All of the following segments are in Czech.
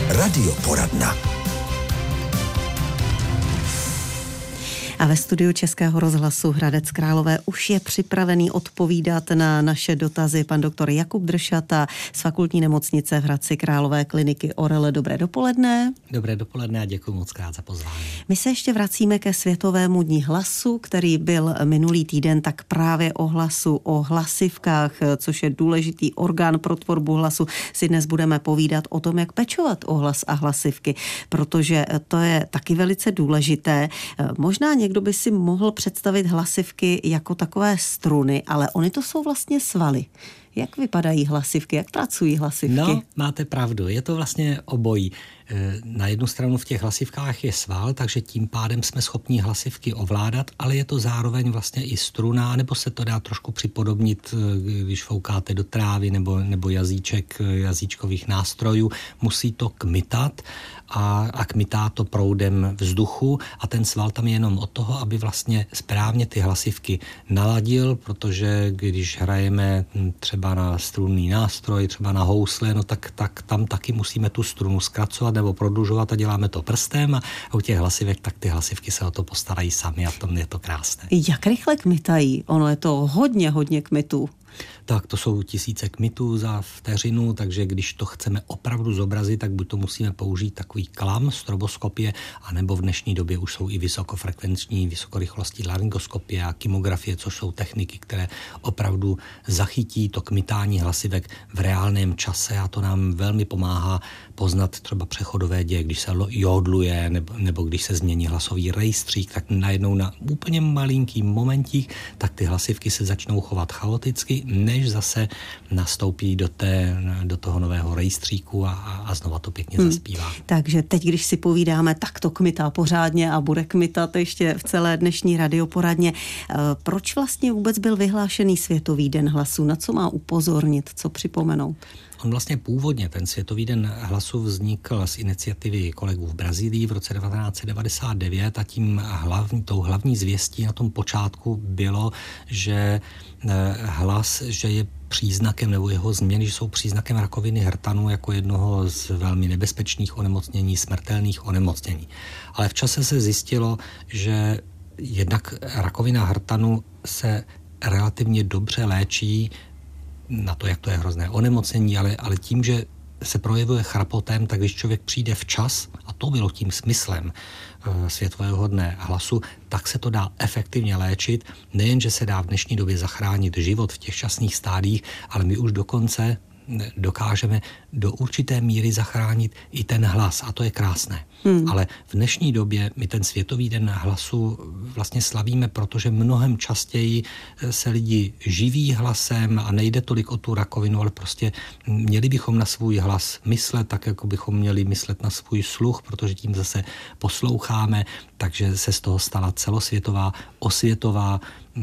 Radioporadna. A ve studiu Českého rozhlasu Hradec Králové už je připravený odpovídat na naše dotazy pan doktor Jakub Dršata z Fakultní nemocnice v Hradci Králové kliniky Orele. Dobré dopoledne. Dobré dopoledne a děkuji moc krát za pozvání. My se ještě vracíme ke Světovému dni hlasu, který byl minulý týden, tak právě o hlasu, o hlasivkách, což je důležitý orgán pro tvorbu hlasu, si dnes budeme povídat o tom, jak pečovat o hlas a hlasivky, protože to je taky velice důležité. Možná někdo by si mohl představit hlasivky jako takové struny, ale oni to jsou vlastně svaly. Jak vypadají hlasivky, jak pracují hlasivky? No, máte pravdu, je to vlastně obojí. Na jednu stranu v těch hlasivkách je sval, takže tím pádem jsme schopni hlasivky ovládat, ale je to zároveň vlastně i struna, nebo se to dá trošku připodobnit, když foukáte do trávy nebo jazyčkových nástrojů. Musí to kmitat a kmitá to proudem vzduchu a ten sval tam je jenom od toho, aby vlastně správně ty hlasivky naladil, protože když hrajeme třeba na strunný nástroj, třeba na housle, no tak tam taky musíme tu strunu zkracovat nebo prodlužovat a děláme to prstem a u těch hlasivek, tak ty hlasivky se o to postarají sami a v tom je to krásné. Jak rychle kmitají? Ono je to hodně kmitů. Tak to jsou tisíce kmitů za vteřinu, takže když to chceme opravdu zobrazit, tak buď to musíme použít takový klam, stroboskopie, anebo v dnešní době už jsou i vysokofrekvenční, vysokorychlostní laryngoskopie a kymografie, což jsou techniky, které opravdu zachytí to kmitání hlasivek v reálném čase a to nám velmi pomáhá poznat třeba přechodové děje, když se jódluje nebo když se změní hlasový rejstřík, tak najednou na úplně malinký momentích, tak ty hlasivky se začnou chovat chaoticky, než zase nastoupí do toho nového rejstříku a znova to pěkně zaspívá. Takže teď, když si povídáme, tak to kmitá pořádně a bude kmitat ještě v celé dnešní radioporadně. Proč vlastně vůbec byl vyhlášený Světový den hlasu? Na co má upozornit? Co připomenout? On vlastně původně, ten Světový den hlasu vznikl z iniciativy kolegů v Brazílii v roce 1999 a tou hlavní zvěstí na tom počátku bylo, že hlas, že je příznakem nebo jeho změny, že jsou příznakem rakoviny hrtanu jako jednoho z velmi nebezpečných onemocnění, smrtelných onemocnění. Ale v čase se zjistilo, že jednak rakovina hrtanu se relativně dobře léčí na to, jak to je hrozné onemocnění, ale tím, že se projevuje chrapotem, tak když člověk přijde včas, a to bylo tím smyslem Světového dne hlasu, tak se to dá efektivně léčit. Nejen, že se dá v dnešní době zachránit život v těch časných stádiích, ale my už dokonce dokážeme do určité míry zachránit i ten hlas a to je krásné. Ale v dnešní době my ten Světový den hlasu vlastně slavíme, protože mnohem častěji se lidi živí hlasem a nejde tolik o tu rakovinu, ale prostě měli bychom na svůj hlas myslet, tak jako bychom měli myslet na svůj sluch, protože tím zase posloucháme, takže se z toho stala celosvětová, osvětová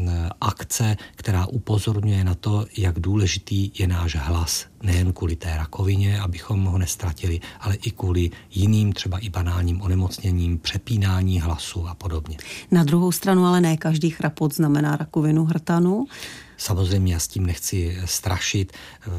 akce, která upozorňuje na to, jak důležitý je náš hlas. Nejen kvůli té rakovině, abychom ho nestratili, ale i kvůli jiným třeba i banálním onemocněním, přepínání hlasu a podobně. Na druhou stranu ale ne každý chrapot znamená rakovinu hrtanu. Samozřejmě já s tím nechci strašit.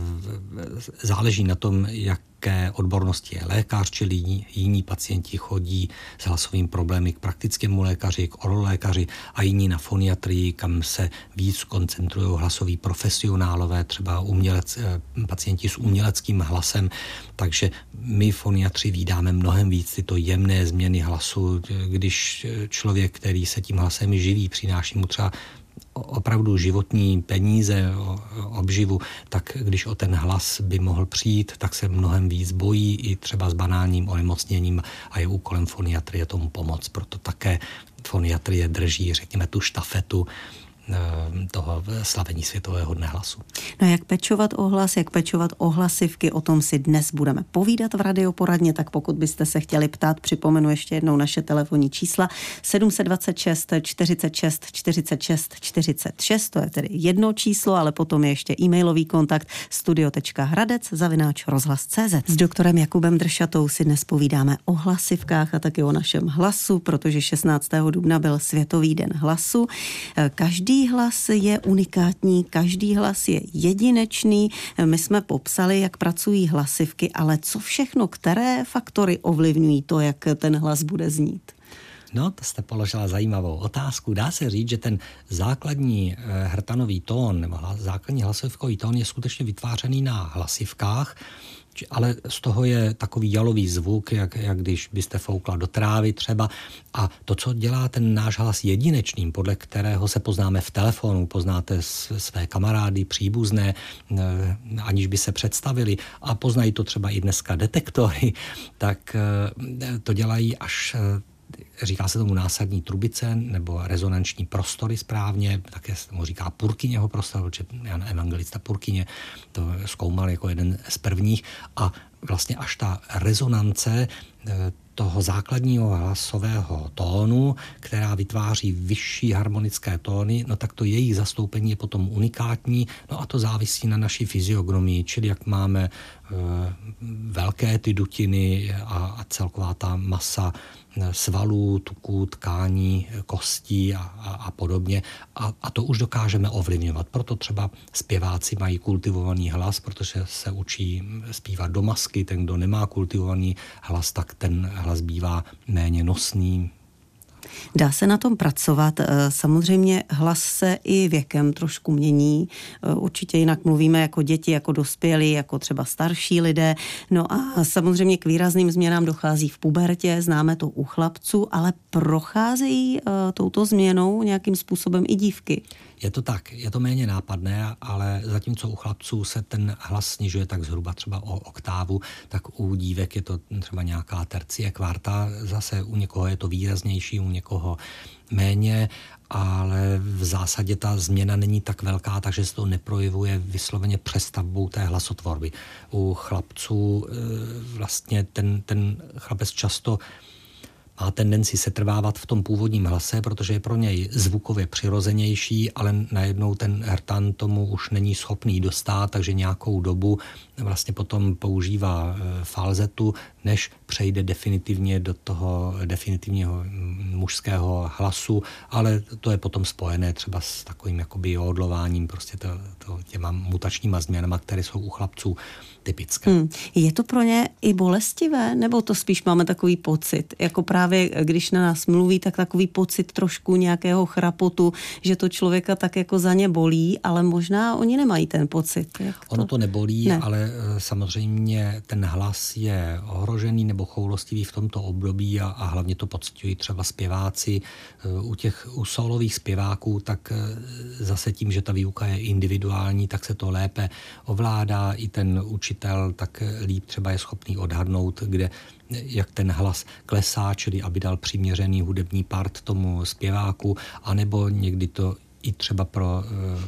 Záleží na tom, jaké odbornosti je lékař, čili jiní pacienti chodí s hlasovými problémy k praktickému lékaři, k orolékaři a jiní na foniatrii, kam se víc koncentrují hlasoví profesionálové, třeba pacienti s uměleckým hlasem. Takže my foniatři vídáme mnohem víc tyto jemné změny hlasu, když člověk, který se tím hlasem živí, přináší mu třeba opravdu životní peníze, obživu, tak když o ten hlas by mohl přijít, tak se mnohem víc bojí i třeba s banálním onemocněním a je úkolem foniatrie tomu pomoct. Proto také foniatrie drží, řekněme, tu štafetu toho slavení Světového dne hlasu. No jak pečovat o hlas, jak pečovat o hlasivky, o tom si dnes budeme povídat v radioporadně, tak pokud byste se chtěli ptát, připomenu ještě jednou naše telefonní čísla 726 46 46 46, to je tedy jedno číslo, ale potom je ještě e-mailový kontakt studio.hradec@rozhlas.cz. S doktorem Jakubem Dršatou si dnes povídáme o hlasivkách a taky o našem hlasu, protože 16. dubna byl Světový den hlasu. Každý Každý hlas je unikátní, každý hlas je jedinečný. My jsme popsali, jak pracují hlasivky, ale co všechno, které faktory ovlivňují to, jak ten hlas bude znít? No, to jste položila zajímavou otázku. Dá se říct, že ten základní hrtanový tón nebo základní hlasivkový tón je skutečně vytvářený na hlasivkách, ale z toho je takový jalový zvuk, jak když byste foukla do trávy třeba. A to, co dělá ten náš hlas jedinečným, podle kterého se poznáme v telefonu, poznáte své kamarády, příbuzné, aniž by se představili, a poznají to třeba i dneska detektory, tak to dělají až, říká se tomu násadní trubice nebo rezonanční prostory správně, také se tomu říká Purkyněho prostor, protože Jan Evangelista Purkyně to zkoumal jako jeden z prvních, a vlastně až ta rezonance toho základního hlasového tónu, která vytváří vyšší harmonické tóny, no tak to jejich zastoupení je potom unikátní, no a to závisí na naší fyziognomii, čili jak máme velké ty dutiny a celková ta masa svalů, tuků, tkání, kostí a podobně. A to už dokážeme ovlivňovat. Proto třeba zpěváci mají kultivovaný hlas, protože se učí zpívat do masky. Ten, kdo nemá kultivovaný hlas, tak ten hlas bývá méně nosný. Dá se na tom pracovat. Samozřejmě hlas se i věkem trošku mění. Určitě jinak mluvíme jako děti, jako dospělí, jako třeba starší lidé. No a samozřejmě k výrazným změnám dochází v pubertě, známe to u chlapců, ale procházejí touto změnou nějakým způsobem i dívky. Je to tak, je to méně nápadné, ale zatímco u chlapců se ten hlas snižuje tak zhruba třeba o oktávu, tak u dívek je to třeba nějaká tercie, kvarta, zase u někoho je to výraznější, u někoho méně, ale v zásadě ta změna není tak velká, takže se to neprojevuje vysloveně přestavbou té hlasotvorby. U chlapců vlastně ten chlapec často má tendenci setrvávat v tom původním hlase, protože je pro něj zvukově přirozenější, ale najednou ten hrtan tomu už není schopný dostát, takže nějakou dobu vlastně potom používá falzetu, než přejde definitivně do toho definitivního mužského hlasu, ale to je potom spojené třeba s takovým jakoby jódlováním, prostě těma mutačníma změnama, které jsou u chlapců typické. Je to pro ně i bolestivé, nebo to spíš máme takový pocit, jako právě když na nás mluví, tak takový pocit trošku nějakého chrapotu, že to člověka tak jako za ně bolí, ale možná oni nemají ten pocit. Ono to nebolí, ne. Ale samozřejmě ten hlas je ohrožený nebo choulostivý v tomto období a hlavně to pociťují třeba zpěváci. U sólových zpěváků, tak zase tím, že ta výuka je individuální, tak se to lépe ovládá. I ten učitel tak líp třeba je schopný odhadnout, kde jak ten hlas klesá, čili aby dal přiměřený hudební part tomu zpěváku, anebo někdy to i třeba pro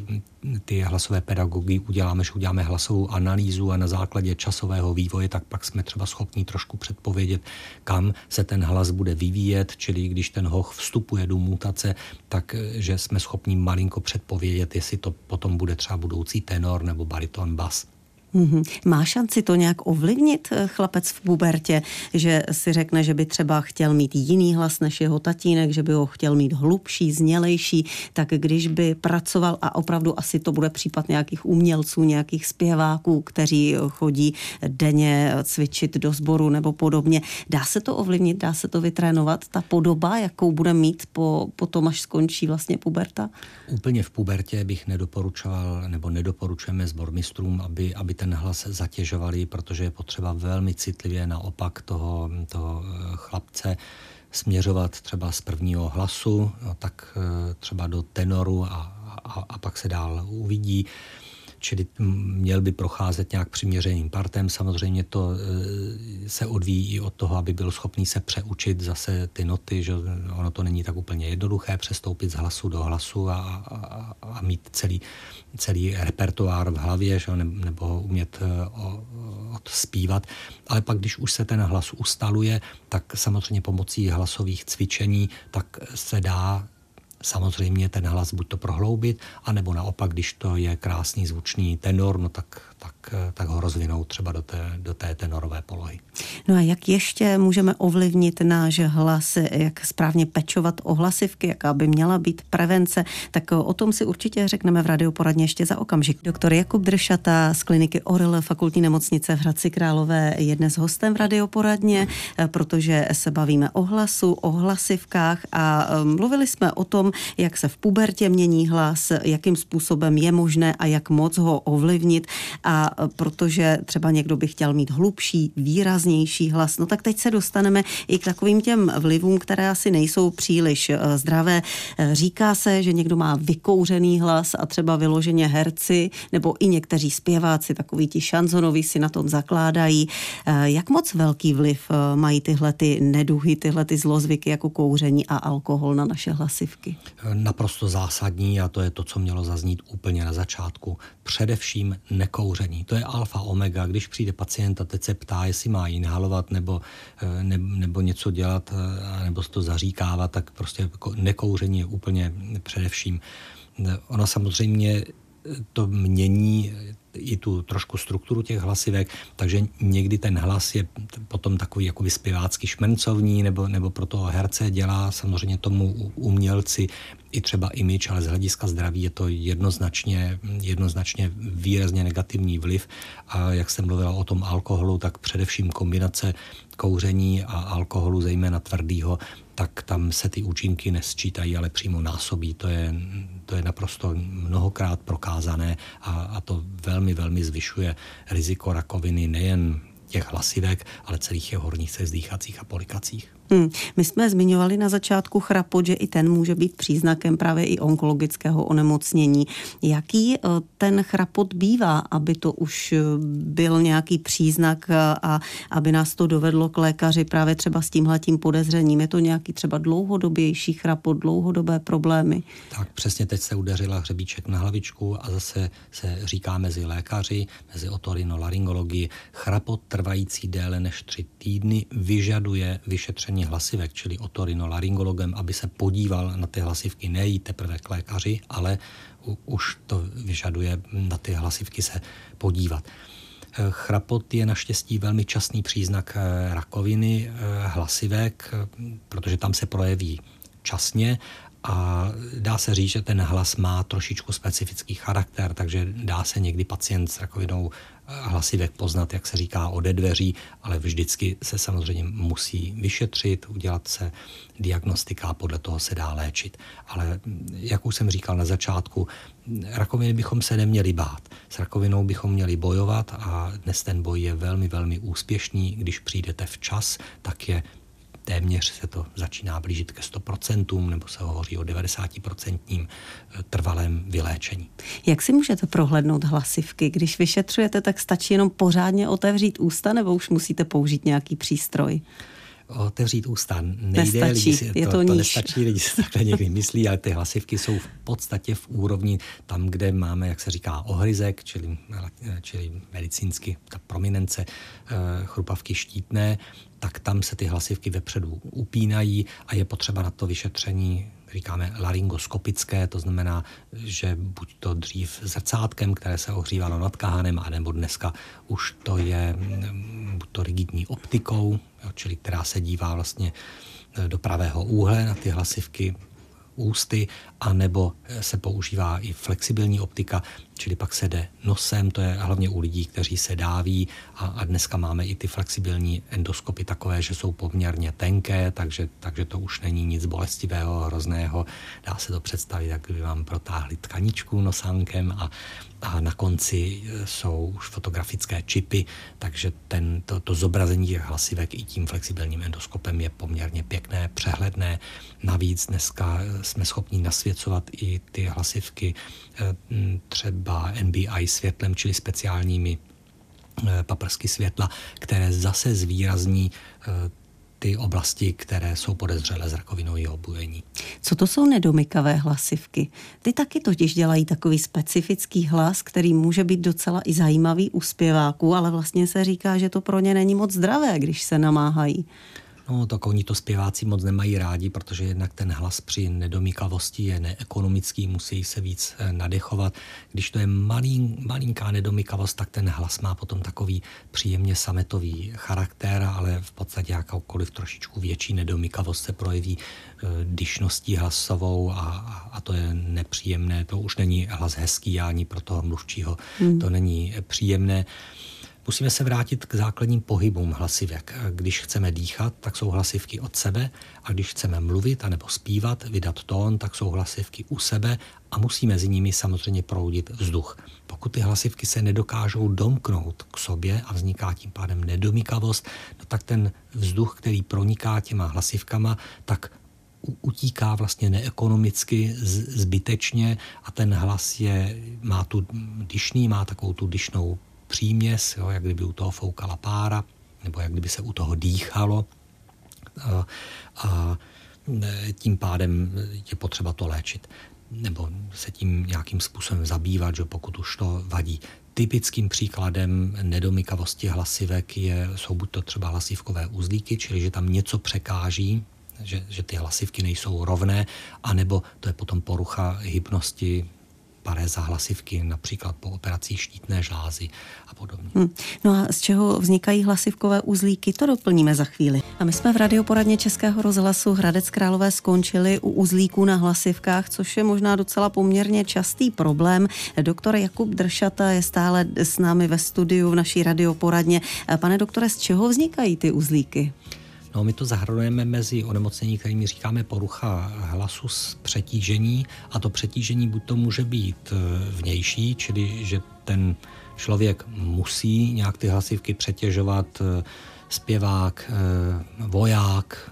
ty hlasové pedagogy uděláme hlasovou analýzu a na základě časového vývoje, tak pak jsme třeba schopni trošku předpovědět, kam se ten hlas bude vyvíjet, čili když ten hoch vstupuje do mutace, tak že jsme schopni malinko předpovědět, jestli to potom bude třeba budoucí tenor nebo bariton, bas. Má šanci to nějak ovlivnit chlapec v pubertě, že si řekne, že by třeba chtěl mít jiný hlas než jeho tatínek, že by ho chtěl mít hlubší, znělejší, tak když by pracoval, a opravdu asi to bude případ nějakých umělců, nějakých zpěváků, kteří chodí denně cvičit do sboru nebo podobně. Dá se to ovlivnit, dá se to vytrénovat, ta podoba, jakou bude mít po tom, až skončí vlastně puberta? Úplně v pubertě bych nedoporučoval, nebo nedoporučujeme sbormistrům, aby ten hlas zatěžovali, protože je potřeba velmi citlivě naopak toho chlapce směřovat třeba z prvního hlasu, tak třeba do tenoru a pak se dál uvidí. Čili měl by procházet nějak přiměřeným partem. Samozřejmě to se odvíjí i od toho, aby byl schopný se přeučit zase ty noty, že ono to není tak úplně jednoduché přestoupit z hlasu do hlasu a mít celý repertoár v hlavě, že, nebo ho umět odspívat. Ale pak, když už se ten hlas ustaluje, tak samozřejmě pomocí hlasových cvičení tak se dá samozřejmě ten hlas buď to prohloubit, anebo naopak, když to je krásný zvučný tenor, no tak ho rozvinout třeba do té tenorové polohy. No a jak ještě můžeme ovlivnit náš hlas, jak správně pečovat o hlasivky, jaká by měla být prevence, tak o tom si určitě řekneme v radioporadně ještě za okamžik. Doktor Jakub Dršata z kliniky ORL Fakultní nemocnice v Hradci Králové je dnes hostem v radioporadně, protože se bavíme o hlasu, o hlasivkách a mluvili jsme o tom, jak se v pubertě mění hlas, jakým způsobem je možné a jak moc ho ovlivnit. A protože třeba někdo by chtěl mít hlubší, výraznější hlas, no tak teď se dostaneme i k takovým těm vlivům, které asi nejsou příliš zdravé. Říká se, že někdo má vykouřený hlas a třeba vyloženě herci nebo i někteří zpěváci, takový ti šanzonoví si na tom zakládají. Jak moc velký vliv mají tyhle ty neduhy, tyhle ty zlozvyky jako kouření a alkohol na naše hlasivky? Naprosto zásadní a to je to, co mělo zaznít úplně na začátku. Především nekouření. To je alfa omega. Když přijde pacient a teď se ptá, jestli má inhalovat nebo něco dělat, nebo to zaříkávat, tak prostě nekouření je úplně především. Ono samozřejmě to mění i tu trošku strukturu těch hlasivek, takže někdy ten hlas je potom takový jakoby zpěvácky šmencovní, nebo pro toho herce dělá samozřejmě tomu umělci i třeba image, ale z hlediska zdraví je to jednoznačně výrazně negativní vliv. A jak jsem mluvila o tom alkoholu, tak především kombinace kouření a alkoholu, zejména tvrdýho, tak tam se ty účinky nesčítají, ale přímo násobí. To je naprosto mnohokrát prokázané a to velmi, velmi zvyšuje riziko rakoviny nejen těch hlasivek, ale celých těch horních cest dýchacích a polikacích. My jsme zmiňovali na začátku chrapot, že i ten může být příznakem právě i onkologického onemocnění. Jaký ten chrapot bývá, aby to už byl nějaký příznak a aby nás to dovedlo k lékaři právě třeba s tímhletím podezřením? Je to nějaký třeba dlouhodobější chrapot, dlouhodobé problémy? Tak přesně teď se udeřila hřebíček na hlavičku a zase se říká mezi lékaři, mezi otorinolaryngology, chrapot trvající déle než 3 týdny vyžaduje vyšetření hlasivek, čili otorinolaryngologem, aby se podíval na ty hlasivky, nejít teprve k lékaři, ale už to vyžaduje na ty hlasivky se podívat. Chrapot je naštěstí velmi častý příznak rakoviny hlasivek, protože tam se projeví časně a dá se říct, že ten hlas má trošičku specifický charakter, takže dá se někdy pacient s rakovinou hlasivek poznat, jak se říká, ode dveří, ale vždycky se samozřejmě musí vyšetřit, udělat se diagnostika a podle toho se dá léčit. Ale jak už jsem říkal na začátku, rakoviny bychom se neměli bát. S rakovinou bychom měli bojovat a dnes ten boj je velmi, velmi úspěšný. Když přijdete včas, tak je téměř se to začíná blížit ke 100%, nebo se hovoří o 90% trvalém vyléčení. Jak si můžete prohlédnout hlasivky? Když vyšetřujete, tak stačí jenom pořádně otevřít ústa, nebo už musíte použít nějaký přístroj? Otevřít ústa nejde, nestačí, to nestačí, lidi se takhle někdy myslí, ale ty hlasivky jsou v podstatě v úrovni tam, kde máme, jak se říká, ohryzek, čili medicínsky ta prominence chrupavky štítné, tak tam se ty hlasivky vepředu upínají a je potřeba na to vyšetření, říkáme laryngoskopické, to znamená, že buď to dřív zrcátkem, které se ohřívalo nad kahanem, anebo dneska už to je buď to rigidní optikou, čili která se dívá vlastně do pravého úhle na ty hlasivky ústy, anebo se používá i flexibilní optika, čili pak se jde nosem, to je hlavně u lidí, kteří se dáví a dneska máme i ty flexibilní endoskopy takové, že jsou poměrně tenké, takže to už není nic bolestivého, hrozného. Dá se to představit, jak by vám protáhli tkaničku nosánkem a na konci jsou už fotografické čipy, takže to zobrazení těch hlasivek i tím flexibilním endoskopem je poměrně pěkné, přehledné. Navíc dneska jsme schopni nasvěcovat i ty hlasivky třeba NBI světlem, čili speciálními paprsky světla, které zase zvýrazní ty oblasti, které jsou podezřelé z rakovinového obujení. Co to jsou nedomykavé hlasivky? Ty taky totiž dělají takový specifický hlas, který může být docela i zajímavý u zpěváků, ale vlastně se říká, že to pro ně není moc zdravé, když se namáhají. No, tak oni to zpěváci moc nemají rádi, protože jednak ten hlas při nedomykavosti je neekonomický, musí se víc nadechovat. Když to je malinká nedomykavost, tak ten hlas má potom takový příjemně sametový charakter, ale v podstatě jakoukoliv trošičku větší nedomykavost se projeví dyšností hlasovou a to je nepříjemné. To už není hlas hezký, ani pro toho mluvčího to není příjemné. Musíme se vrátit k základním pohybům hlasivek. Když chceme dýchat, tak jsou hlasivky od sebe a když chceme mluvit anebo zpívat, vydat tón, tak jsou hlasivky u sebe a musí mezi nimi samozřejmě proudit vzduch. Pokud ty hlasivky se nedokážou domknout k sobě a vzniká tím pádem nedomykavost, no tak ten vzduch, který proniká těma hlasivkama, tak utíká vlastně neekonomicky, zbytečně a ten hlas má tu dyšný, má takovou tu dyšnou příměs, jak kdyby u toho foukala pára, nebo jak kdyby se u toho dýchalo a tím pádem je potřeba to léčit. Nebo se tím nějakým způsobem zabývat, že pokud už to vadí. Typickým příkladem nedomykavosti hlasivek jsou buď to třeba hlasivkové uzlíky, čili že tam něco překáží, že ty hlasivky nejsou rovné, anebo to je potom porucha hybnosti, paréza hlasivky, například po operaci štítné žlázy a podobně. No a z čeho vznikají hlasivkové uzlíky, to doplníme za chvíli. A my jsme v radioporadně Českého rozhlasu Hradec Králové skončili u uzlíků na hlasivkách, což je možná docela poměrně častý problém. Doktor Jakub Dršata je stále s námi ve studiu v naší radioporadně. Pane doktore, z čeho vznikají ty uzlíky? No, my to zahrnujeme mezi onemocnění, kterými říkáme porucha hlasu z přetížení a to přetížení buď to může být vnější, čili že ten člověk musí nějak ty hlasivky přetěžovat, zpěvák, voják,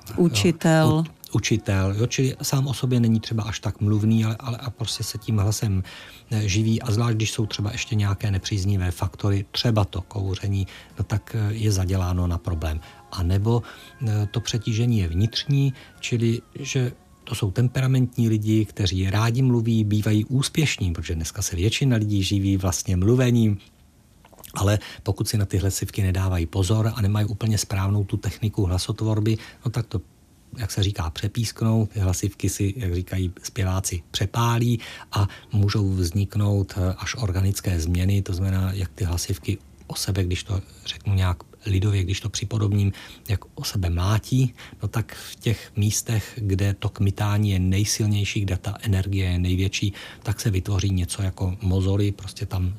učitel, čili sám o sobě není třeba až tak mluvný, ale prostě se tím hlasem živí a zvlášť, když jsou třeba ještě nějaké nepříznivé faktory, třeba to kouření, no tak je zaděláno na problém. A nebo to přetížení je vnitřní, čili že to jsou temperamentní lidi, kteří rádi mluví, bývají úspěšní, protože dneska se většina lidí živí vlastně mluvením, ale pokud si na ty hlasivky nedávají pozor a nemají úplně správnou tu techniku hlasotvorby, no tak to, jak se říká, přepísknou, ty hlasivky si, jak říkají zpěváci, přepálí a můžou vzniknout až organické změny, to znamená, jak ty hlasivky o sebe, když to řeknu nějak lidově, když to připodobním, jak o sebe mlátí, no tak v těch místech, kde to kmitání je nejsilnější, kde ta energie je největší, tak se vytvoří něco jako mozoly, prostě tam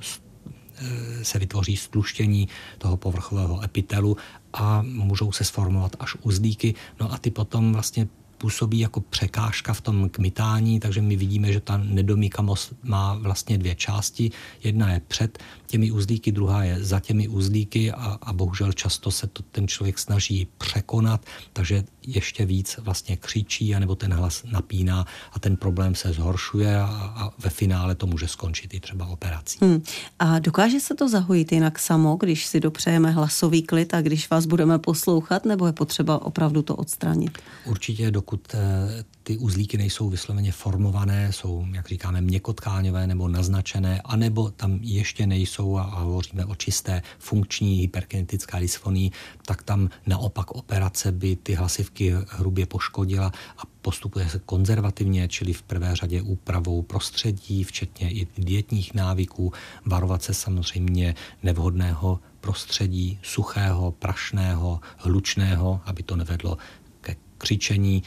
se vytvoří stluštění toho povrchového epitelu a můžou se sformovat až uzlíky, no a ty potom vlastně působí jako překážka v tom kmitání, takže my vidíme, že ta nedomykavost má vlastně dvě části. Jedna je před těmi uzlíky, druhá je za těmi uzlíky a bohužel často se to ten člověk snaží překonat, takže ještě víc vlastně křičí anebo ten hlas napíná a ten problém se zhoršuje a ve finále to může skončit i třeba operací. A dokáže se to zahojit jinak samo, když si dopřejeme hlasový klid a když vás budeme poslouchat, nebo je potřeba opravdu to odstranit? Určitě, dokud ty uzlíky nejsou vysloveně formované, jsou, jak říkáme, měkkotkáňové nebo naznačené, anebo tam ještě nejsou a hovoříme o čisté funkční hyperkinetické dysfonii, tak tam naopak operace by ty hlasivky hrubě poškodila a postupuje se konzervativně, čili v prvé řadě úpravou prostředí, včetně i dietních návyků, varovat se samozřejmě nevhodného prostředí, suchého, prašného, hlučného, aby to nevedlo ke křičení,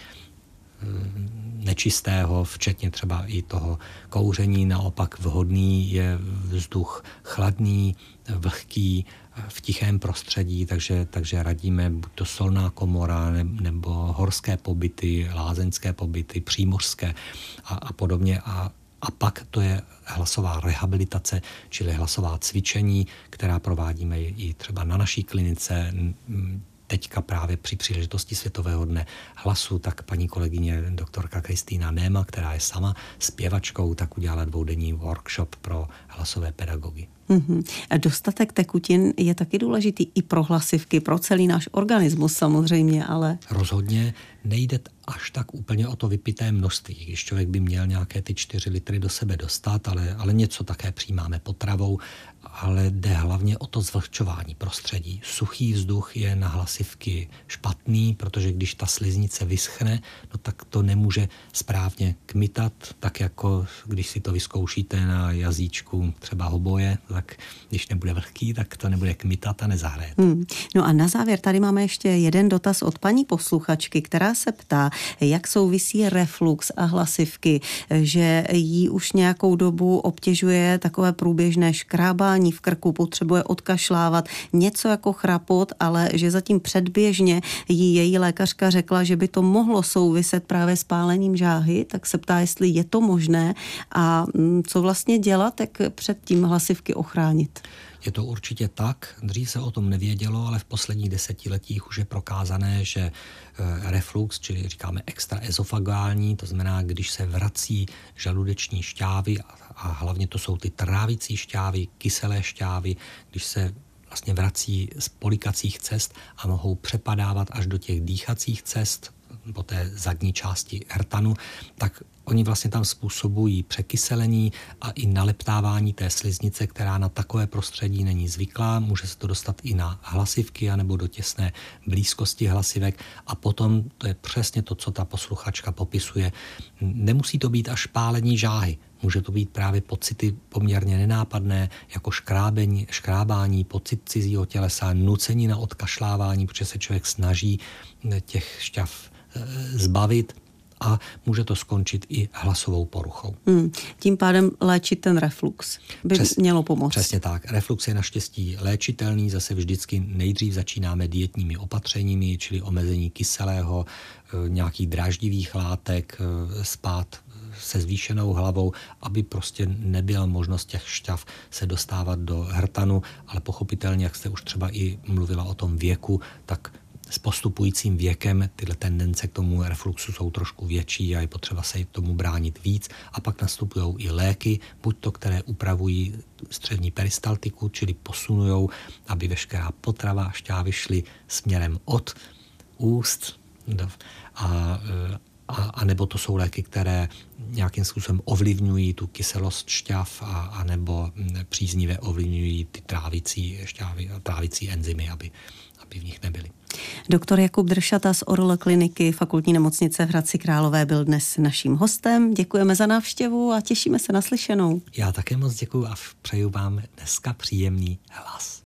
nečistého, včetně třeba i toho kouření. Naopak vhodný je vzduch chladný, vlhký, v tichém prostředí, takže radíme buď to solná komora nebo horské pobyty, lázeňské pobyty, přímořské a podobně. A pak to je hlasová rehabilitace, čili hlasová cvičení, která provádíme i třeba na naší klinice. Teďka právě při příležitosti Světového dne hlasu, tak paní kolegyně doktorka Kristýna Néma, která je sama zpěvačkou, tak udělala 2denní workshop pro hlasové pedagogy. A dostatek tekutin je taky důležitý i pro hlasivky, pro celý náš organismus samozřejmě, ale... Rozhodně nejde až tak úplně o to vypité množství, když člověk by měl nějaké ty 4 litry do sebe dostat, ale něco také přijímáme potravou, ale jde hlavně o to zvlhčování prostředí. Suchý vzduch je na hlasivky špatný, protože když ta sliznice vyschne, no tak to nemůže správně kmitat, tak jako když si to vyzkoušíte na jazyčku třeba hoboje, tak když nebude vlhký, tak to nebude kmitat a nezahraje. No a na závěr tady máme ještě jeden dotaz od paní posluchačky, která se ptá, jak souvisí reflux a hlasivky, že jí už nějakou dobu obtěžuje takové průběžné škrábání v krku, potřebuje odkašlávat, něco jako chrapot, ale že zatím předběžně jí její lékařka řekla, že by to mohlo souviset právě s pálením žáhy, tak se ptá, jestli je to možné a co vlastně dělat, jak před tím hlasivky ochránit. Je to určitě tak, dřív se o tom nevědělo, ale v posledních desetiletích už je prokázané, že reflux, čili říkáme extraezofagální, to znamená, když se vrací žaludeční šťávy a hlavně to jsou ty trávicí šťávy, kyselé šťávy, když se vlastně vrací z polikacích cest a mohou přepadávat až do těch dýchacích cest, po té zadní části hrtanu, tak oni vlastně tam způsobují překyselení a i naleptávání té sliznice, která na takové prostředí není zvyklá. Může se to dostat i na hlasivky anebo do těsné blízkosti hlasivek a potom to je přesně to, co ta posluchačka popisuje. Nemusí to být až pálení žáhy. Může to být právě pocity poměrně nenápadné, jako škrábání, pocit cizího tělesa, nucení na odkašlávání, protože se člověk snaží těch šťav zbavit a může to skončit i hlasovou poruchou. Tím pádem léčit ten reflux by mělo pomoct. Přesně tak. Reflux je naštěstí léčitelný, zase vždycky nejdřív začínáme dietními opatřeními, čili omezení kyselého, nějakých dráždivých látek, spát se zvýšenou hlavou, aby prostě nebyla možnost těch šťav se dostávat do hrtanu, ale pochopitelně, jak jste už třeba i mluvila o tom věku, tak s postupujícím věkem tyhle tendence k tomu refluxu jsou trošku větší a je potřeba se tomu bránit víc. A pak nastupují i léky, buď to, které upravují střední peristaltiku, čili posunujou, aby veškerá potrava a šťávy šly směrem od úst a nebo to jsou léky, které nějakým způsobem ovlivňují tu kyselost šťav a nebo příznivě ovlivňují ty trávicí šťávy a trávicí enzymy, aby v nich nebyly. Doktor Jakub Dršata z ORL kliniky Fakultní nemocnice v Hradci Králové byl dnes naším hostem. Děkujeme za návštěvu a těšíme se na slyšenou. Já také moc děkuju a přeju vám dneska příjemný hlas.